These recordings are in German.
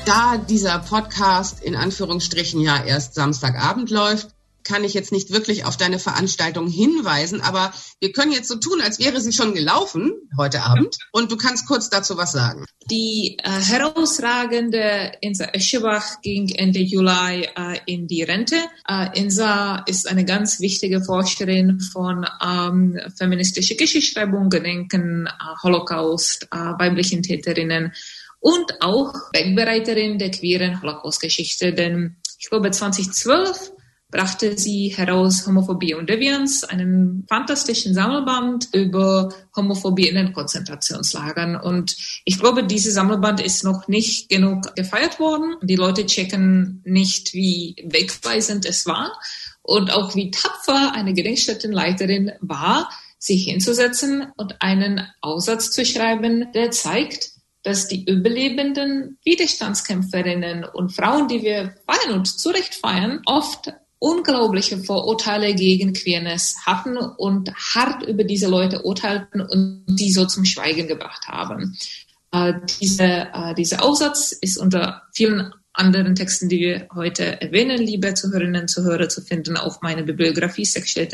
Da dieser Podcast in Anführungsstrichen ja erst Samstagabend läuft, kann ich jetzt nicht wirklich auf deine Veranstaltung hinweisen, aber wir können jetzt so tun, als wäre sie schon gelaufen heute Abend und du kannst kurz dazu was sagen. Die herausragende Insa Eschebach ging Ende Juli in die Rente. Insa ist eine ganz wichtige Forscherin von feministischer Geschichtsschreibung, Gedenken, Holocaust, weiblichen Täterinnen und auch Wegbereiterin der queeren Holocaust-Geschichte, denn ich glaube 2012 brachte sie heraus Homophobie und Devianz, einen fantastischen Sammelband über Homophobie in den Konzentrationslagern. Und ich glaube, dieses Sammelband ist noch nicht genug gefeiert worden. Die Leute checken nicht, wie wegweisend es war und auch wie tapfer eine Gedenkstättenleiterin war, sich hinzusetzen und einen Aufsatz zu schreiben, der zeigt, dass die überlebenden Widerstandskämpferinnen und Frauen, die wir feiern und zu Recht feiern, oft unglaubliche Vorurteile gegen Queerness hatten und hart über diese Leute urteilten und die so zum Schweigen gebracht haben. Dieser Aufsatz ist unter vielen anderen Texten, die wir heute erwähnen, liebe Zuhörerinnen und Zuhörer, zu finden auf meiner Bibliografie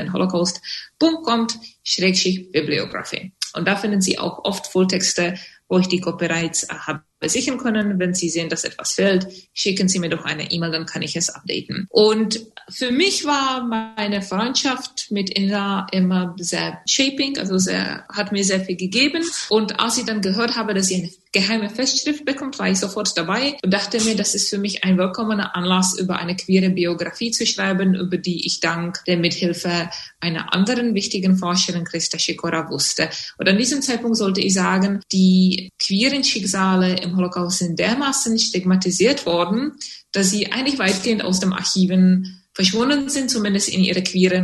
sexstätten-holocaust.com/Bibliografie. Und da finden Sie auch oft Fulltexte, wo ich die Copyrights habe sichern können. Wenn Sie sehen, dass etwas fehlt, schicken Sie mir doch eine E-Mail, dann kann ich es updaten. Und für mich war meine Freundschaft mit Insa immer sehr shaping, also hat mir sehr viel gegeben. Und als ich dann gehört habe, dass sie eine geheime Festschrift bekommt, war ich sofort dabei und dachte mir, das ist für mich ein willkommener Anlass, über eine queere Biografie zu schreiben, über die ich dank der Mithilfe einer anderen wichtigen Forscherin, Krista Sikora, wusste. Und an diesem Zeitpunkt sollte ich sagen, die queeren Schicksale im Holocaust sind dermaßen stigmatisiert worden, dass sie eigentlich weitgehend aus den Archiven verschwunden sind, zumindest in ihrer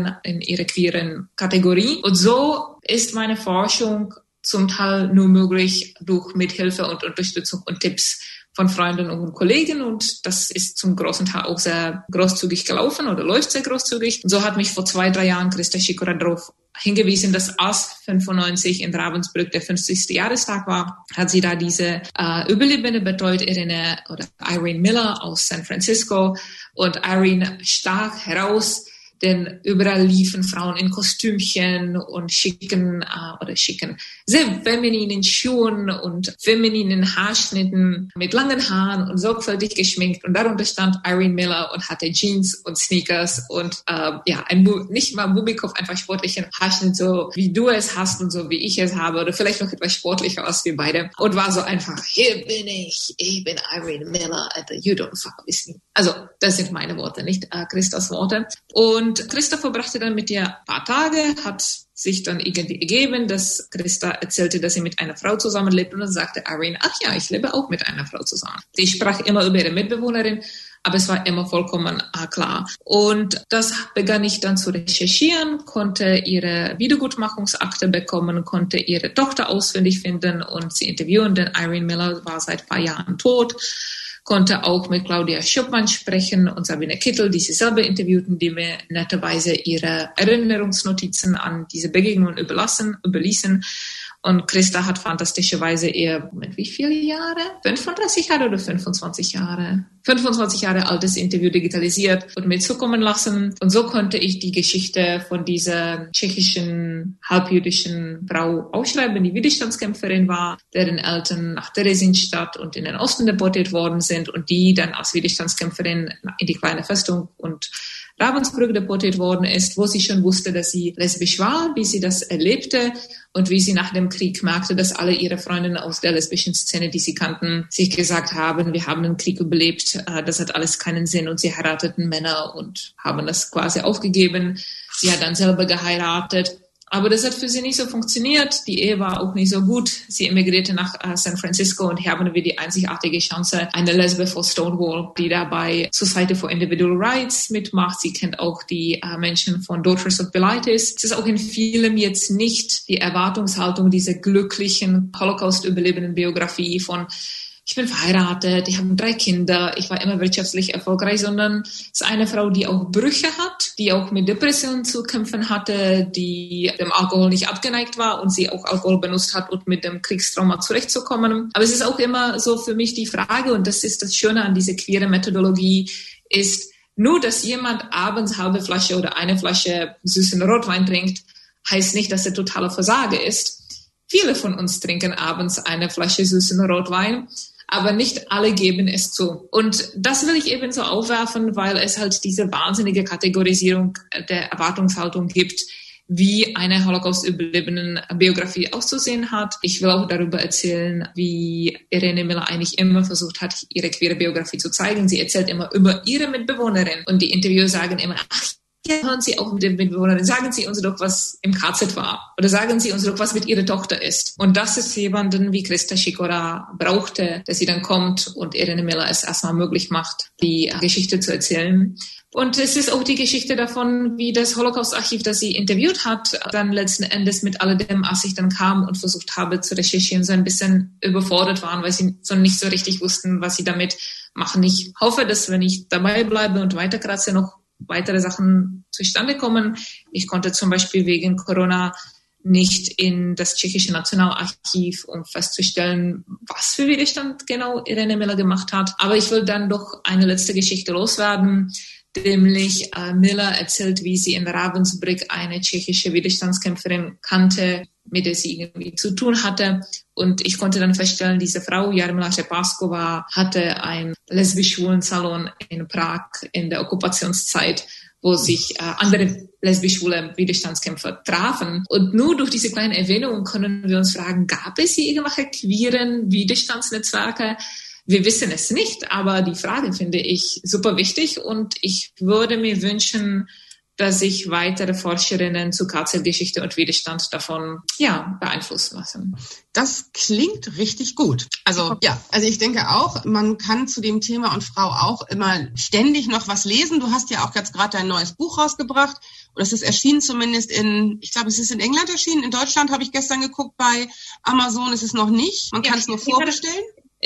queeren Kategorie. Und so ist meine Forschung zum Teil nur möglich durch Mithilfe und Unterstützung und Tipps von Freunden und Kollegen, und das ist zum großen Teil auch sehr großzügig gelaufen oder läuft sehr großzügig. Und so hat mich vor 2-3 Jahren Krista Sikora darauf hingewiesen, dass als 95 in Ravensbrück der 50. Jahrestag war, hat sie da diese Überlebende betreut, Irene Miller aus San Francisco. Und Irene stach heraus, denn überall liefen Frauen in Kostümchen und schicken sehr femininen Schuhen und femininen Haarschnitten mit langen Haaren und sorgfältig geschminkt. Und darunter stand Irene Miller und hatte Jeans und Sneakers und nicht mal Bubikopf, einfach sportlichen Haarschnitt, so wie du es hast und so wie ich es habe, oder vielleicht noch etwas sportlicher als wir beide. Und war so einfach, hier bin ich bin Irene Miller and you don't fuck with me. Also das sind meine Worte, nicht Christas Worte. Und Christa verbrachte dann mit ihr ein paar Tage, hat sich dann irgendwie ergeben, dass Christa erzählte, dass sie mit einer Frau zusammenlebt, und dann sagte Irene, ach ja, ich lebe auch mit einer Frau zusammen. Sie sprach immer über ihre Mitbewohnerin, aber es war immer vollkommen klar. Und das begann ich dann zu recherchieren, konnte ihre Wiedergutmachungsakte bekommen, konnte ihre Tochter ausfindig finden und sie interviewen, denn Irene Miller war seit ein paar Jahren tot. Konnte auch mit Claudia Schuppmann sprechen und Sabine Kittel, die sie selber interviewten, die mir netterweise ihre Erinnerungsnotizen an diese Begegnungen überließen. Und Christa hat fantastischerweise wie viele Jahre? 35 Jahre oder 25 Jahre? 25 Jahre altes Interview digitalisiert und mir zukommen lassen. Und so konnte ich die Geschichte von dieser tschechischen, halbjüdischen Frau aufschreiben, die Widerstandskämpferin war, deren Eltern nach Theresienstadt und in den Osten deportiert worden sind und die dann als Widerstandskämpferin in die kleine Festung und Ravensbrück deportiert worden ist, wo sie schon wusste, dass sie lesbisch war, wie sie das erlebte und wie sie nach dem Krieg merkte, dass alle ihre Freundinnen aus der lesbischen Szene, die sie kannten, sich gesagt haben, wir haben den Krieg überlebt, das hat alles keinen Sinn, und sie heirateten Männer und haben das quasi aufgegeben. Sie hat dann selber geheiratet. Aber das hat für sie nicht so funktioniert. Die Ehe war auch nicht so gut. Sie emigrierte nach San Francisco und hier haben wir die einzigartige Chance, eine Lesbe vor Stonewall, die dabei Society for Individual Rights mitmacht. Sie kennt auch die Menschen von Daughters of Bilitis. Es ist auch in vielem jetzt nicht die Erwartungshaltung dieser glücklichen Holocaust-überlebenden Biografie von ich bin verheiratet, ich habe 3 Kinder, ich war immer wirtschaftlich erfolgreich, sondern es ist eine Frau, die auch Brüche hat, die auch mit Depressionen zu kämpfen hatte, die dem Alkohol nicht abgeneigt war und sie auch Alkohol benutzt hat, um mit dem Kriegstrauma zurechtzukommen. Aber es ist auch immer so für mich die Frage, und das ist das Schöne an dieser queeren Methodologie, ist nur, dass jemand abends halbe Flasche oder eine Flasche süßen Rotwein trinkt, heißt nicht, dass er totaler Versager ist. Viele von uns trinken abends eine Flasche süßen Rotwein, aber nicht alle geben es zu. Und das will ich eben so aufwerfen, weil es halt diese wahnsinnige Kategorisierung der Erwartungshaltung gibt, wie eine Holocaust-Überlebenden-Biografie auszusehen hat. Ich will auch darüber erzählen, wie Irene Miller eigentlich immer versucht hat, ihre queere Biografie zu zeigen. Sie erzählt immer über ihre Mitbewohnerin und die Interviewer sagen immer, hören Sie auch mit den Mitbewohnern, sagen Sie uns doch, was im KZ war. Oder sagen Sie uns doch, was mit Ihrer Tochter ist. Und das ist jemanden, wie Christa Schikora brauchte, dass sie dann kommt und Irene Miller es erstmal möglich macht, die Geschichte zu erzählen. Und es ist auch die Geschichte davon, wie das Holocaust-Archiv, das sie interviewt hat, dann letzten Endes mit alledem, als ich dann kam und versucht habe zu recherchieren, so ein bisschen überfordert waren, weil sie so nicht so richtig wussten, was sie damit machen. Ich hoffe, dass wenn ich dabei bleibe und weiterkratze, noch weitere Sachen zustande kommen. Ich konnte zum Beispiel wegen Corona nicht in das tschechische Nationalarchiv, um festzustellen, was für Widerstand genau Irene Miller gemacht hat. Aber ich will dann doch eine letzte Geschichte loswerden, nämlich Miller erzählt, wie sie in Ravensbrück eine tschechische Widerstandskämpferin kannte, mit der sie irgendwie zu tun hatte. Und ich konnte dann feststellen, diese Frau, Jarmila Řepášková, hatte einen lesbisch-schwulen Salon in Prag in der Okkupationszeit, wo sich andere lesbisch-schwule Widerstandskämpfer trafen. Und nur durch diese kleine Erwähnung können wir uns fragen, gab es hier irgendwelche queeren Widerstandsnetzwerke? Wir wissen es nicht, aber die Frage finde ich super wichtig und ich würde mir wünschen, dass sich weitere Forscherinnen zu KZ-Geschichte und Widerstand davon beeinflussen lassen. Das klingt richtig gut. Also ich denke auch, man kann zu dem Thema und Frau auch immer ständig noch was lesen. Du hast ja auch jetzt gerade dein neues Buch rausgebracht. Und es ist erschienen zumindest ich glaube, es ist in England erschienen. In Deutschland habe ich gestern geguckt, bei Amazon ist es noch nicht. Man kann es nur vorbestellen.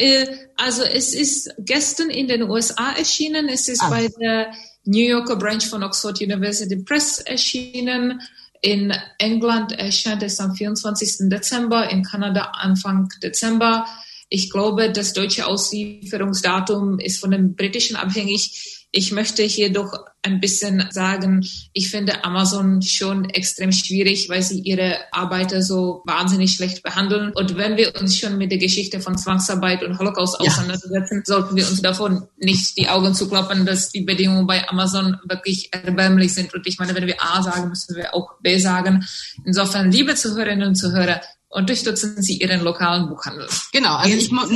Also es ist gestern in den USA erschienen. Es ist bei der New Yorker Branch von Oxford University Press erschienen. In England erscheint es am 24. Dezember, in Kanada Anfang Dezember. Ich glaube, das deutsche Auslieferungsdatum ist von dem britischen abhängig. Ich möchte hier doch ein bisschen sagen, ich finde Amazon schon extrem schwierig, weil sie ihre Arbeiter so wahnsinnig schlecht behandeln. Und wenn wir uns schon mit der Geschichte von Zwangsarbeit und Holocaust auseinandersetzen, sollten wir uns davon nicht die Augen zuklappen, dass die Bedingungen bei Amazon wirklich erbärmlich sind. Und ich meine, wenn wir A sagen, müssen wir auch B sagen. Insofern, liebe Zuhörerinnen und Zuhörer, unterstützen Sie Ihren lokalen Buchhandel. Genau, also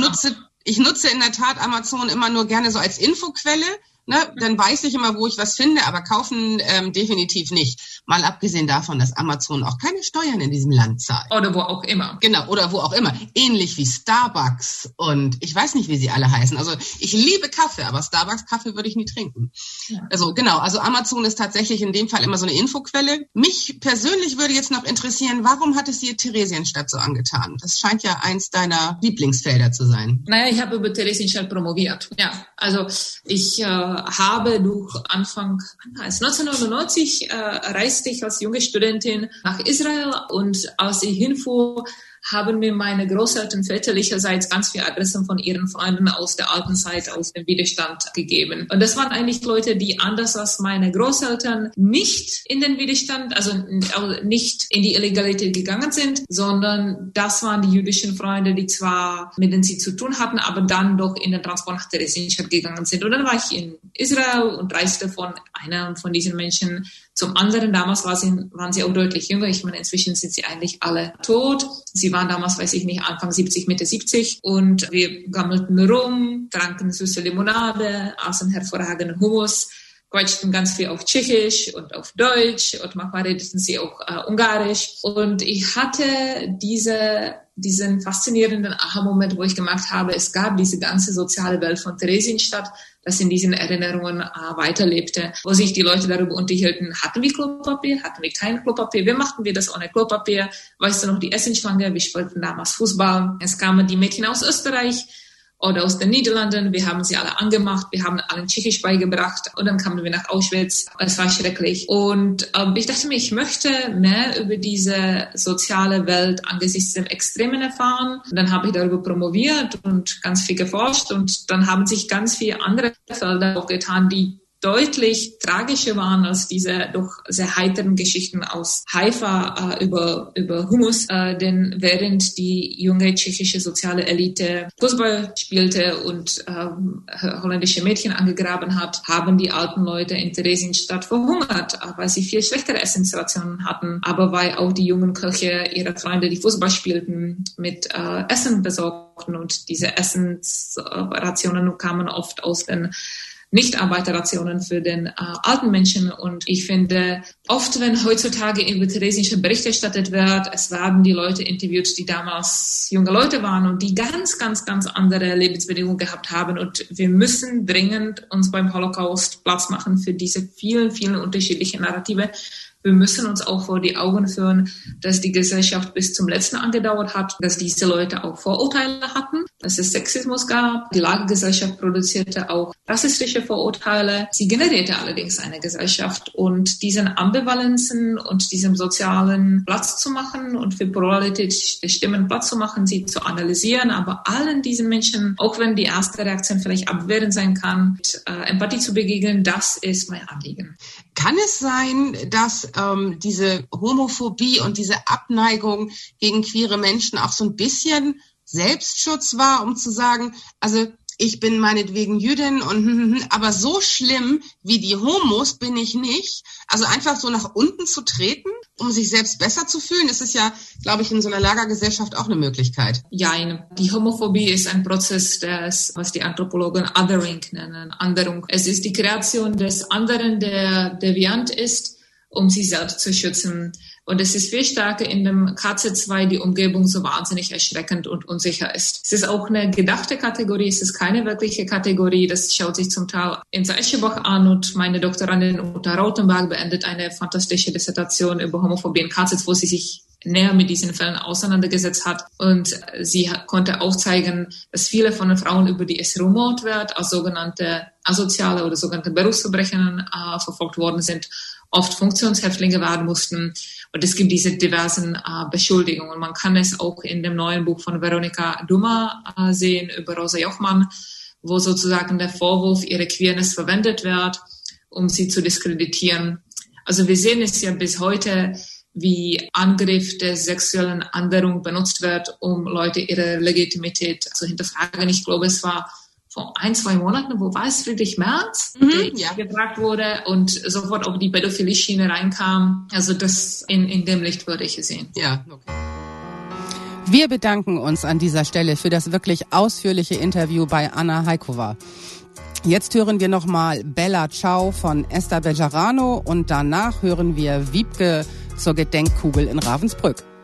ich nutze in der Tat Amazon immer nur gerne so als Infoquelle. Ne, dann weiß ich immer, wo ich was finde, aber kaufen definitiv nicht. Mal abgesehen davon, dass Amazon auch keine Steuern in diesem Land zahlt. Oder wo auch immer. Genau, oder wo auch immer. Ähnlich wie Starbucks und ich weiß nicht, wie sie alle heißen. Also ich liebe Kaffee, aber Starbucks-Kaffee würde ich nie trinken. Ja. Also Amazon ist tatsächlich in dem Fall immer so eine Infoquelle. Mich persönlich würde jetzt noch interessieren, warum hat es dir Theresienstadt so angetan? Das scheint ja eins deiner Lieblingsfelder zu sein. Naja, ich habe über Theresienstadt promoviert. Ja, also ich habe durch Anfang 1999 reiste ich als junge Studentin nach Israel und als ich hinfuhr, haben mir meine Großeltern väterlicherseits ganz viele Adressen von ihren Freunden aus der alten Zeit, aus dem Widerstand gegeben. Und das waren eigentlich Leute, die anders als meine Großeltern nicht in den Widerstand, also nicht in die Illegalität gegangen sind, sondern das waren die jüdischen Freunde, die zwar mit denen sie zu tun hatten, aber dann doch in den Transport nach Theresienstadt gegangen sind. Und dann war ich in Israel und reiste von einer von diesen Menschen zum anderen. Damals waren sie auch deutlich jünger. Ich meine, inzwischen sind sie eigentlich alle tot. Sie waren damals, weiß ich nicht, Anfang 70, Mitte 70. Und wir gammelten rum, tranken süße Limonade, aßen hervorragenden Hummus, quatschten ganz viel auf Tschechisch und auf Deutsch und manchmal redeten sie auch Ungarisch. Und ich hatte diesen faszinierenden Aha-Moment, wo ich gemerkt habe, es gab diese ganze soziale Welt von Theresienstadt, das in diesen Erinnerungen weiterlebte, wo sich die Leute darüber unterhielten, hatten wir Klopapier, hatten wir kein Klopapier, wie machten wir das ohne Klopapier, weißt du noch die Essenschlange, wir spielten damals Fußball, es kamen die Mädchen aus Österreich oder aus den Niederlanden. Wir haben sie alle angemacht, wir haben allen Tschechisch beigebracht und dann kamen wir nach Auschwitz. Es war schrecklich. Und ich dachte mir, ich möchte mehr über diese soziale Welt angesichts dem Extremen erfahren. Und dann habe ich darüber promoviert und ganz viel geforscht und dann haben sich ganz viele andere Felder auch getan, die deutlich tragischer waren als diese doch sehr heiteren Geschichten aus Haifa über Hummus. Denn während die junge tschechische soziale Elite Fußball spielte und holländische Mädchen angegraben hat, haben die alten Leute in Theresienstadt verhungert, weil sie viel schlechtere Essensrationen hatten, aber weil auch die jungen Köche ihre Freunde, die Fußball spielten, mit Essen besorgten und diese Essensrationen kamen oft aus den Nicht-Arbeiterrationen für den alten Menschen. Und ich finde, oft, wenn heutzutage über Theresienstadt Bericht erstattet wird, es werden die Leute interviewt, die damals junge Leute waren und die ganz, ganz, ganz andere Lebensbedingungen gehabt haben. Und wir müssen dringend uns beim Holocaust Platz machen für diese vielen, vielen unterschiedlichen Narrative. Wir müssen uns auch vor die Augen führen, dass die Gesellschaft bis zum Letzten angedauert hat, dass diese Leute auch Vorurteile hatten, dass es Sexismus gab. Die Lagergesellschaft produzierte auch rassistische Vorurteile. Sie generierte allerdings eine Gesellschaft und diesen Ambivalenzen und diesem sozialen Platz zu machen und für Pluralität der Stimmen Platz zu machen, sie zu analysieren, aber allen diesen Menschen, auch wenn die erste Reaktion vielleicht abwehrend sein kann, mit Empathie zu begegnen, das ist mein Anliegen. Kann es sein, dass diese Homophobie und diese Abneigung gegen queere Menschen auch so ein bisschen Selbstschutz war, um zu sagen, also ich bin meinetwegen Jüdin aber so schlimm wie die Homos bin ich nicht. Also einfach so nach unten zu treten, um sich selbst besser zu fühlen, das ist ja, glaube ich, in so einer Lagergesellschaft auch eine Möglichkeit. Ja, die Homophobie ist ein Prozess des, was die Anthropologen Othering nennen, Anderung. Es ist die Kreation des anderen, der deviant ist, um sich selbst zu schützen. Und es ist viel stärker in dem KZ II, die Umgebung so wahnsinnig erschreckend und unsicher ist. Es ist auch eine gedachte Kategorie, es ist keine wirkliche Kategorie. Das schaut sich zum Teil in Eschenbach an und meine Doktorandin Uta Rautenberg beendet eine fantastische Dissertation über Homophobie in KZ, wo sie sich näher mit diesen Fällen auseinandergesetzt hat. Und sie konnte auch zeigen, dass viele von den Frauen, über die es rumort wird, als sogenannte asoziale oder sogenannte Berufsverbrecher verfolgt worden sind, oft Funktionshäftlinge werden mussten. Und es gibt diese diversen Beschuldigungen. Man kann es auch in dem neuen Buch von Veronika Dummer sehen über Rosa Jochmann, wo sozusagen der Vorwurf ihrer Queerness verwendet wird, um sie zu diskreditieren. Also wir sehen es ja bis heute, wie Angriff der sexuellen Anderung benutzt wird, um Leute ihre Legitimität zu hinterfragen. Ich glaube, es war vor 1-2 Monaten, wo war es, Friedrich Merz, der gefragt wurde und sofort auf die Pädophilie-Schiene reinkam. Also das in dem Licht würde ich es sehen. Ja, okay. Wir bedanken uns an dieser Stelle für das wirklich ausführliche Interview bei Anna Heikova. Jetzt hören wir nochmal Bella Ciao von Esther Bejarano und danach hören wir Wiebke zur Gedenkkugel in Ravensbrück.